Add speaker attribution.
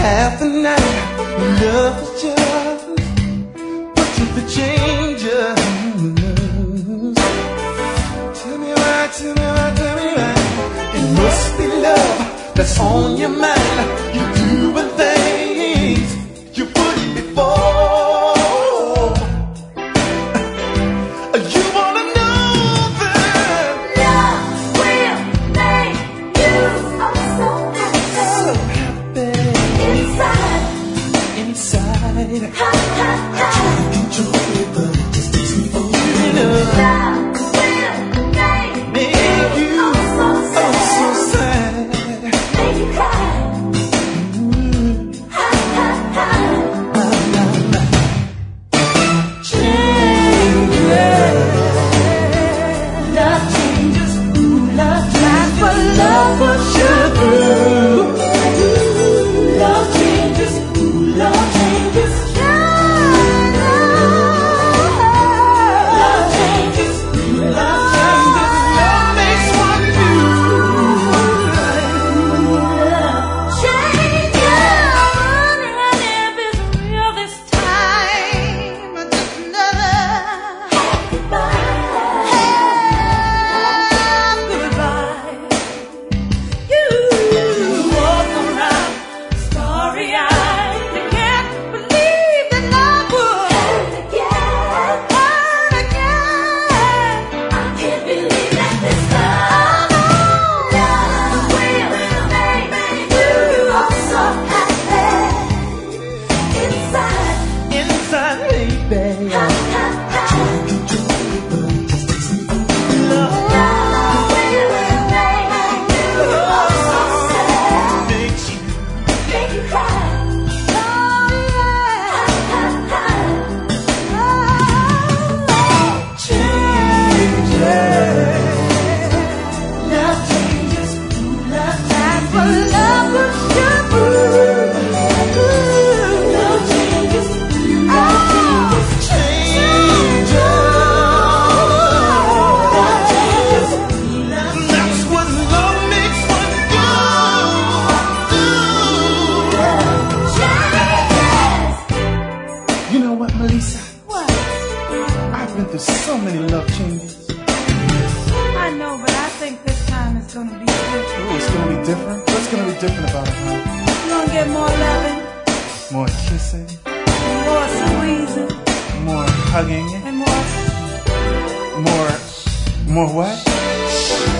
Speaker 1: half the night. Love is just pushing for changes. Tell me why, tell me why, tell me why. It must be love that's on your mind. You doing things you wouldn't before. You wanna know that
Speaker 2: love will make you so happy. Inside. Ha ha ha.
Speaker 1: Enjoy it, but it just takes me over.
Speaker 2: Love will make you so sad. Make you cry. Ha ha ha. Changes. Love changes. Ooh, love changes. But love will sugar. Love changes. Ooh, love changes. Love changes. Love changes. Love makes one new. Love changes. And if it's real this time, just another goodbye. You walk around starry-eyed and can't believe that love would hurt again. I can't believe that this love will make you so happy. Inside.
Speaker 1: Inside, baby.
Speaker 2: Ha ha ha. Love will make you so sad.
Speaker 1: Makes you
Speaker 2: Make you cry. Oh yeah. Ha ha ha. Changes. Love changes. Ooh, love changes. But love will sugar. Love changes. Love changes. Love changes.
Speaker 1: that's what love makes one do.
Speaker 2: Changes.
Speaker 1: You know what, Melissa?
Speaker 2: What?
Speaker 1: I've been through so many love changes.
Speaker 2: I know, but I think this time it's gonna be different.
Speaker 1: Ooh, it's gonna be different. What's gonna be different about it, huh?
Speaker 2: You're gonna get more loving,
Speaker 1: More kissing,
Speaker 2: more squeezing,
Speaker 1: more hugging,
Speaker 2: and more
Speaker 1: more what?